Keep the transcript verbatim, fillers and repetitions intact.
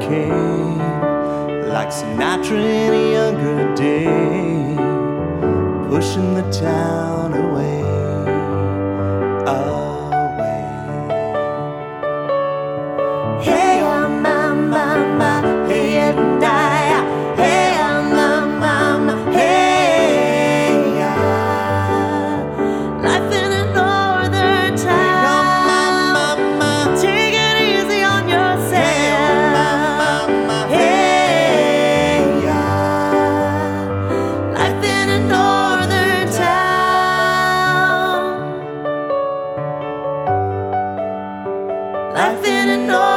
came, like Sinatra in a younger day, pushing the town away, away. Hey, oh, mama, hey, and I, hey, oh, mama, hey, yeah. Life in a northern town. Take it easy on yourself. Hey, yeah. Life in a northern town. Life in a northern